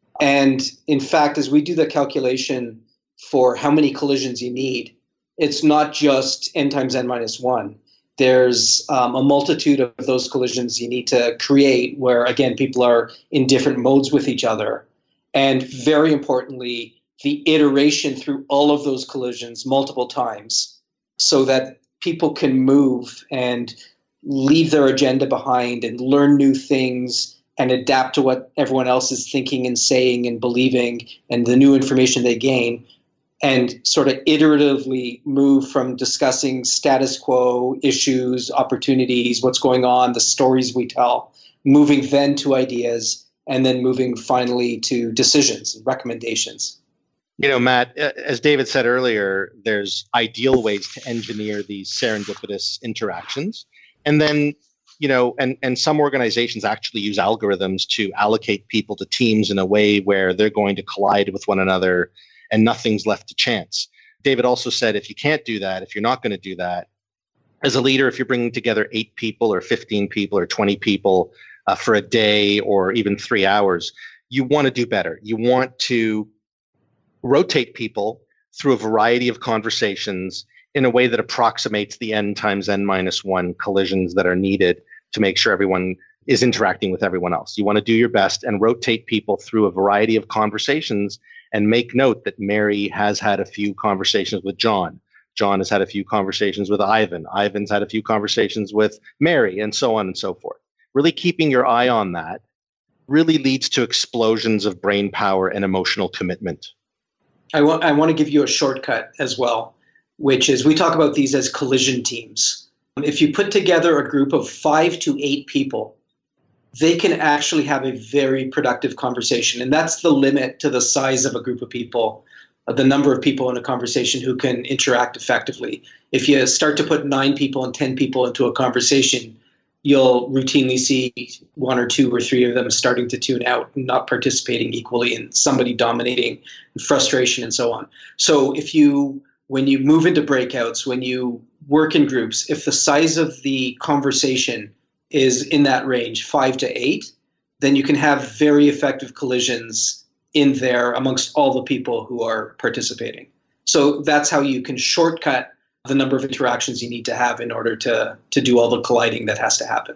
And in fact, as we do the calculation for how many collisions you need, it's not just n times n minus one. There's um, a multitude of those collisions you need to create where, again, people are in different modes with each other. And very importantly, the iteration through all of those collisions multiple times so that people can move and leave their agenda behind and learn new things and adapt to what everyone else is thinking and saying and believing and the new information they gain, and sort of iteratively move from discussing status quo issues, opportunities, what's going on, the stories we tell, moving then to ideas, and then moving finally to decisions and recommendations. You know, Matt, as David said earlier, there's ideal ways to engineer these serendipitous interactions. And then, you know, and, and some organizations actually use algorithms to allocate people to teams in a way where they're going to collide with one another and nothing's left to chance. David also said, if you can't do that, if you're not going to do that, as a leader, if you're bringing together eight people or fifteen people or twenty people uh, for a day or even three hours, you want to do better. You want to rotate people through a variety of conversations in a way that approximates the n times n minus one collisions that are needed to make sure everyone is interacting with everyone else. You want to do your best and rotate people through a variety of conversations, and make note that Mary has had a few conversations with John. John has had a few conversations with Ivan. Ivan's had a few conversations with Mary, and so on and so forth. Really keeping your eye on that really leads to explosions of brain power and emotional commitment. I want, I want to give you a shortcut as well, which is we talk about these as collision teams. If you put together a group of five to eight people they can actually have a very productive conversation. And that's the limit to the size of a group of people, the number of people in a conversation who can interact effectively. If you start to put nine people and ten people into a conversation, you'll routinely see one or two or three of them starting to tune out and not participating equally, and somebody dominating, and frustration and so on. So if you, when you move into breakouts, when you work in groups, if the size of the conversation is in that range, five to eight, then you can have very effective collisions in there amongst all the people who are participating. So that's how you can shortcut the number of interactions you need to have in order to, to do all the colliding that has to happen.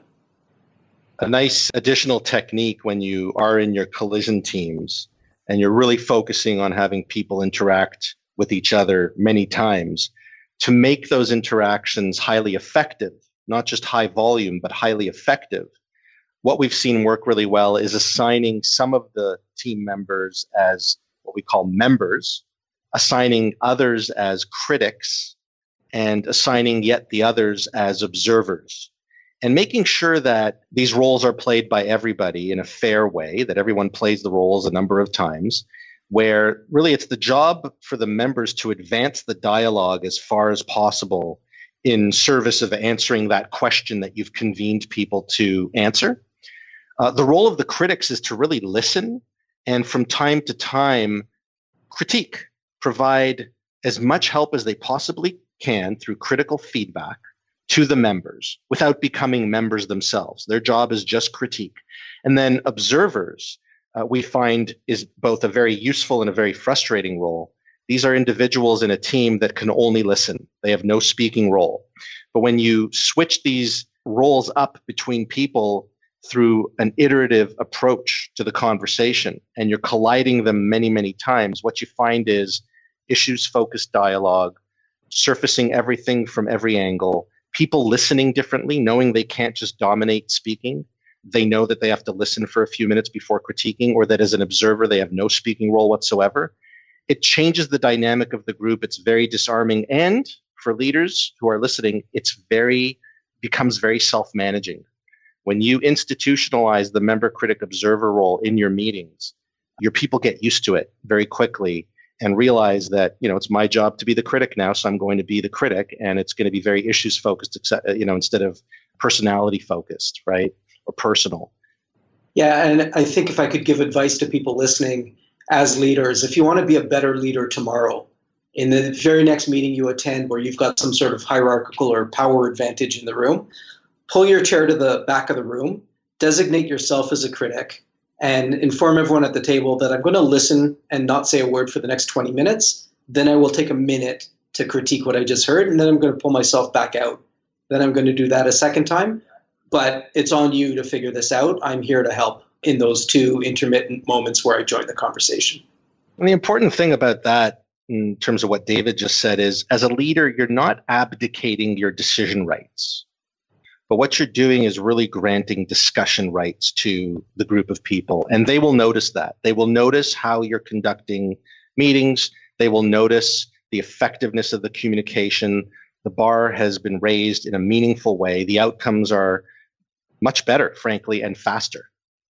A nice additional technique when you are in your collision teams and you're really focusing on having people interact with each other many times, to make those interactions highly effective, not just high volume, but highly effective. What we've seen work really well is assigning some of the team members as what we call members, assigning others as critics, and assigning yet the others as observers, and making sure that these roles are played by everybody in a fair way, that everyone plays the roles a number of times, where really it's the job for the members to advance the dialogue as far as possible in service of answering that question that you've convened people to answer. Uh, the role of the critics is to really listen and from time to time critique, provide as much help as they possibly can through critical feedback to the members without becoming members themselves. Their job is just critique. And then observers, uh, we find, is both a very useful and a very frustrating role. These are individuals in a team that can only listen. They have no speaking role. But when you switch these roles up between people through an iterative approach to the conversation, and you're colliding them many, many times, what you find is issues-focused dialogue, surfacing everything from every angle, people listening differently, knowing they can't just dominate speaking. They know that they have to listen for a few minutes before critiquing, or that as an observer, they have no speaking role whatsoever. It changes the dynamic of the group. It's very disarming. And for leaders who are listening, it's very, becomes very self-managing. When you institutionalize the member, critic, observer role in your meetings, your people get used to it very quickly and realize that, you know, it's my job to be the critic now, so I'm going to be the critic, and it's going to be very issues focused, you know, instead of personality focused, right, or personal. Yeah, and I think if I could give advice to people listening as leaders, if you want to be a better leader tomorrow, in the very next meeting you attend where you've got some sort of hierarchical or power advantage in the room, pull your chair to the back of the room, designate yourself as a critic, and inform everyone at the table that I'm going to listen and not say a word for the next twenty minutes. Then I will take a minute to critique what I just heard, and then I'm going to pull myself back out. Then I'm going to do that a second time. But it's on you to figure this out. I'm here to help in those two intermittent moments where I join the conversation. And the important thing about that, in terms of what David just said, is as a leader, you're not abdicating your decision rights. But what you're doing is really granting discussion rights to the group of people. And they will notice that. They will notice how you're conducting meetings. They will notice the effectiveness of the communication. The bar has been raised in a meaningful way. The outcomes are much better, frankly, and faster.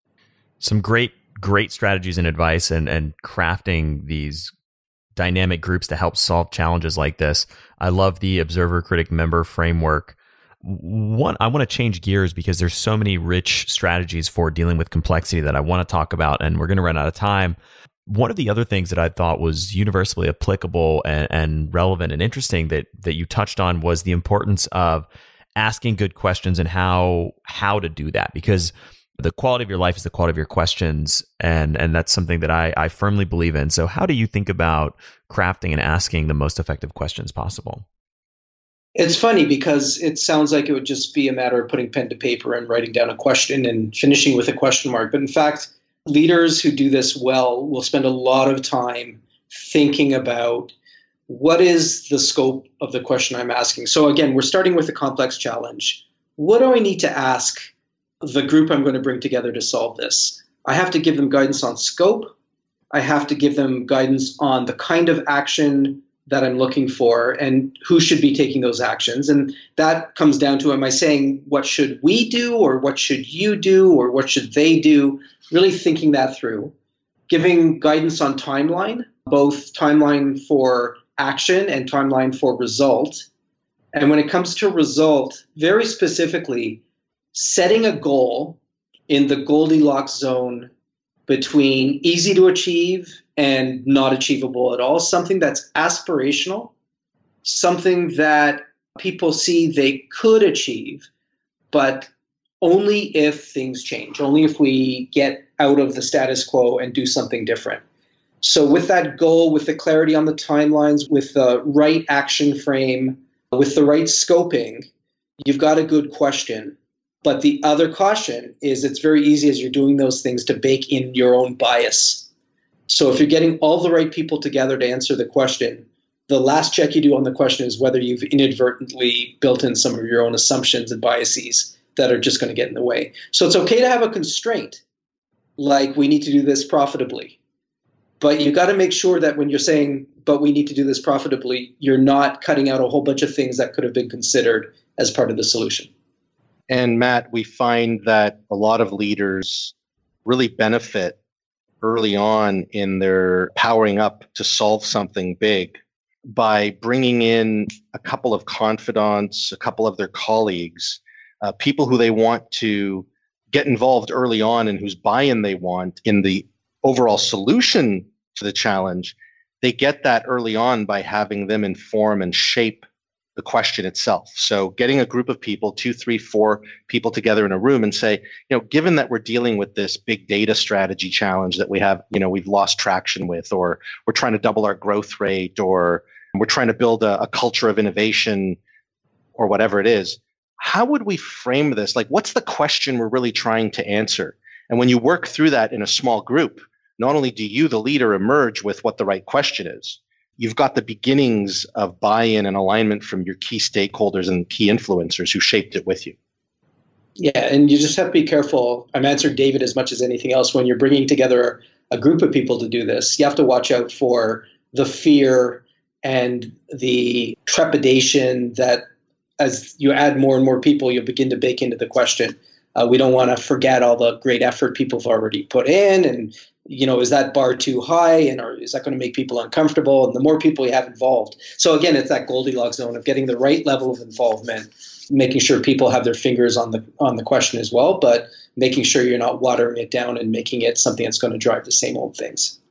Some great, great strategies and advice, and, and crafting these dynamic groups to help solve challenges like this. I love the observer, critic, member framework. One, I want to change gears because there's so many rich strategies for dealing with complexity that I want to talk about, and we're going to run out of time. One of the other things that I thought was universally applicable and, and relevant and interesting that that you touched on was the importance of asking good questions and how how to do that, because the quality of your life is the quality of your questions, and and that's something that I, I firmly believe in. So how do you think about crafting and asking the most effective questions possible? It's funny because it sounds like it would just be a matter of putting pen to paper and writing down a question and finishing with a question mark. But in fact, leaders who do this well will spend a lot of time thinking about what is the scope of the question I'm asking. So again, we're starting with a complex challenge. What do I need to ask the group I'm going to bring together to solve this? I have to give them guidance on scope. I have to give them guidance on the kind of action that I'm looking for and who should be taking those actions. And that comes down to, am I saying what should we do or what should you do or what should they do? Really thinking that through. Giving guidance on timeline, both timeline for action and timeline for result. And when it comes to result, very specifically, setting a goal in the Goldilocks zone between easy to achieve and not achievable at all, something that's aspirational, something that people see they could achieve, but only if things change, only if we get out of the status quo and do something different. So with that goal, with the clarity on the timelines, with the right action frame, with the right scoping, you've got a good question. But the other caution is it's very easy as you're doing those things to bake in your own bias. So if you're getting all the right people together to answer the question, the last check you do on the question is whether you've inadvertently built in some of your own assumptions and biases that are just going to get in the way. So it's okay to have a constraint, like we need to do this profitably. But you got to make sure that when you're saying, but we need to do this profitably, you're not cutting out a whole bunch of things that could have been considered as part of the solution. And Matt, we find that a lot of leaders really benefit early on in their powering up to solve something big by bringing in a couple of confidants, a couple of their colleagues, uh, people who they want to get involved early on and whose buy-in they want in the overall solution to the challenge. They get that early on by having them inform and shape the question itself. So getting a group of people, two, three, four people together in a room and say, you know, given that we're dealing with this big data strategy challenge that we have, you know, we've lost traction with, or we're trying to double our growth rate, or we're trying to build a, a culture of innovation, or whatever it is, how would we frame this? Like, what's the question we're really trying to answer? And when you work through that in a small group, not only do you, the leader, emerge with what the right question is, you've got the beginnings of buy-in and alignment from your key stakeholders and key influencers who shaped it with you. Yeah, and you just have to be careful. I'm answering David as much as anything else. When you're bringing together a group of people to do this, you have to watch out for the fear and the trepidation that as you add more and more people, you'll begin to bake into the question. Uh, we don't want to forget all the great effort people have already put in, and you know, is that bar too high, and or is that going to make people uncomfortable? And the more people you have involved, so again, it's that Goldilocks zone of getting the right level of involvement, making sure people have their fingers on the on the question as well, but making sure you're not watering it down and making it something that's going to drive the same old things.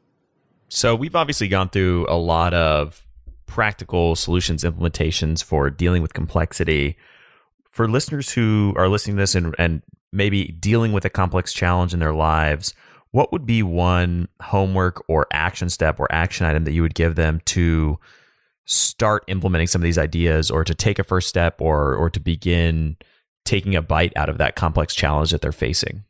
So we've obviously gone through a lot of practical solutions implementations for dealing with complexity. For listeners who are listening to this and, and maybe dealing with a complex challenge in their lives, what would be one homework or action step or action item that you would give them to start implementing some of these ideas, or to take a first step, or or to begin taking a bite out of that complex challenge that they're facing?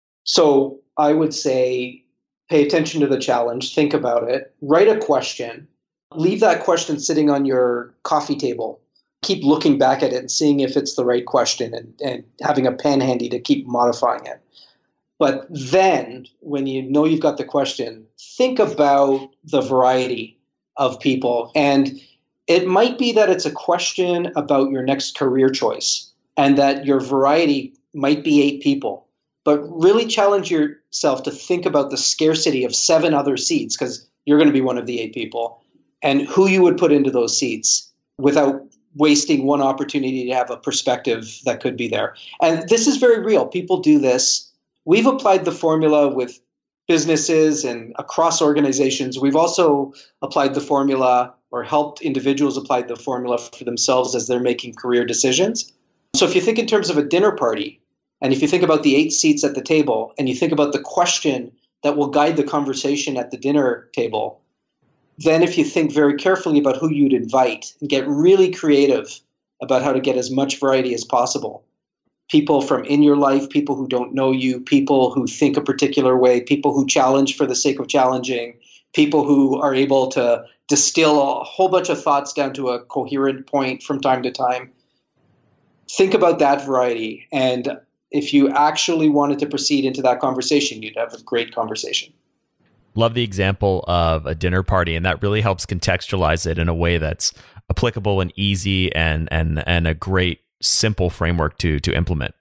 So I would say pay attention to the challenge, think about it, write a question, leave that question sitting on your coffee table. Keep looking back at it and seeing if it's the right question, and, and having a pen handy to keep modifying it. But then when you know you've got the question, think about the variety of people. And it might be that it's a question about your next career choice, and that your variety might be eight people. But really challenge yourself to think about the scarcity of seven other seats, because you're going to be one of the eight people, and who you would put into those seats without wasting one opportunity to have a perspective that could be there. And this is very real. People do this. We've applied the formula with businesses and across organizations. We've also applied the formula, or helped individuals apply the formula for themselves as they're making career decisions. So if you think in terms of a dinner party, and if you think about the eight seats at the table, and you think about the question that will guide the conversation at the dinner table, then if you think very carefully about who you'd invite and get really creative about how to get as much variety as possible, people from in your life, people who don't know you, people who think a particular way, people who challenge for the sake of challenging, people who are able to distill a whole bunch of thoughts down to a coherent point from time to time. Think about that variety. And if you actually wanted to proceed into that conversation, you'd have a great conversation. Love the example of a dinner party, and that really helps contextualize it in a way that's applicable and easy and and and a great simple framework to to implement.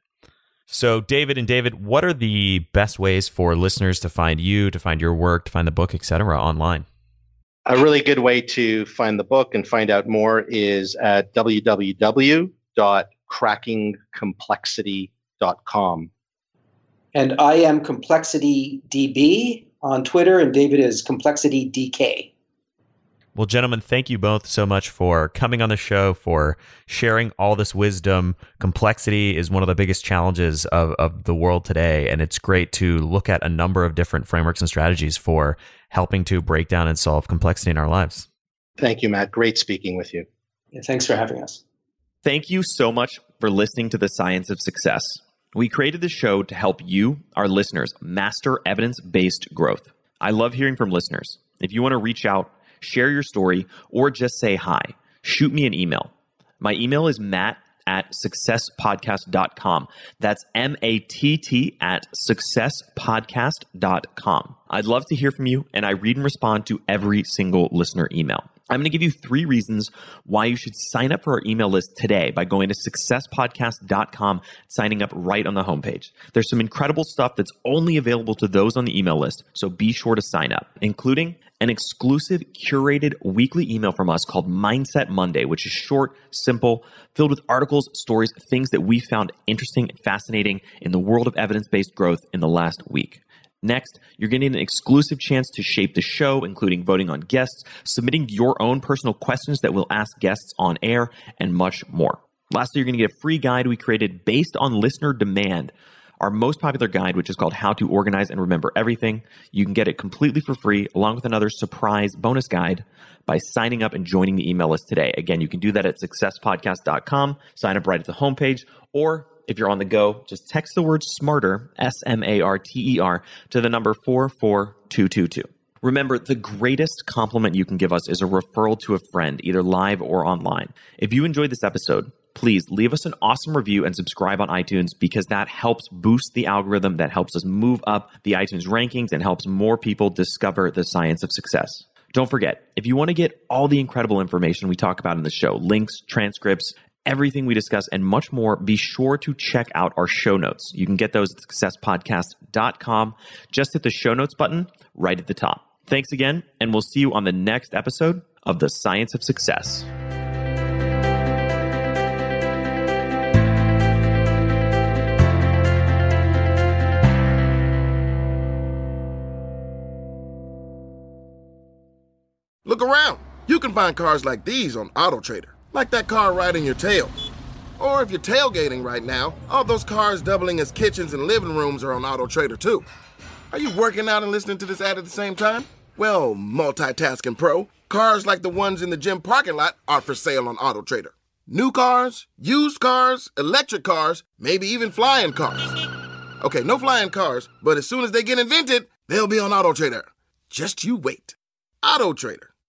So David and David, what are the best ways for listeners to find you, to find your work, to find the book, et cetera, online? A really good way to find the book and find out more is at w w w dot cracking complexity dot com. And I am Complexity D B on Twitter, and David is Complexity D K. Well, gentlemen, thank you both so much for coming on the show, for sharing all this wisdom. Complexity is one of the biggest challenges of, of the world today, and it's great to look at a number of different frameworks and strategies for helping to break down and solve complexity in our lives. Thank you, Matt. Great speaking with you. Yeah, thanks for having us. Thank you so much for listening to The Science of Success. We created this show to help you, our listeners, master evidence-based growth. I love hearing from listeners. If you want to reach out, share your story, or just say hi, shoot me an email. My email is matt at success podcast dot com. That's M A T T at success podcast dot com. I'd love to hear from you, and I read and respond to every single listener email. I'm going to give you three reasons why you should sign up for our email list today by going to success podcast dot com, signing up right on the homepage. There's some incredible stuff that's only available to those on the email list, so be sure to sign up, including an exclusive curated weekly email from us called Mindset Monday, which is short, simple, filled with articles, stories, things that we found interesting and fascinating in the world of evidence-based growth in the last week. Next, you're getting an exclusive chance to shape the show, including voting on guests, submitting your own personal questions that we'll ask guests on air, and much more. Lastly, you're going to get a free guide we created based on listener demand, our most popular guide, which is called How to Organize and Remember Everything. You can get it completely for free, along with another surprise bonus guide by signing up and joining the email list today. Again, you can do that at success podcast dot com, sign up right at the homepage, or if you're on the go, just text the word SMARTER, S M A R T E R, to the number four four two two two. Remember, the greatest compliment you can give us is a referral to a friend, either live or online. If you enjoyed this episode, please leave us an awesome review and subscribe on iTunes, because that helps boost the algorithm, that helps us move up the iTunes rankings and helps more people discover the science of success. Don't forget, if you want to get all the incredible information we talk about in the show, links, transcripts, everything we discuss, and much more, be sure to check out our show notes. You can get those at success podcast dot com. Just hit the show notes button right at the top. Thanks again, and we'll see you on the next episode of The Science of Success. Look around. You can find cars like these on AutoTrader, like that car riding your tail. Or if you're tailgating right now, all those cars doubling as kitchens and living rooms are on AutoTrader too. Are you working out and listening to this ad at the same time? Well, multitasking pro, cars like the ones in the gym parking lot are for sale on AutoTrader. New cars, used cars, electric cars, maybe even flying cars. Okay, no flying cars, but as soon as they get invented, they'll be on AutoTrader. Just you wait. AutoTrader.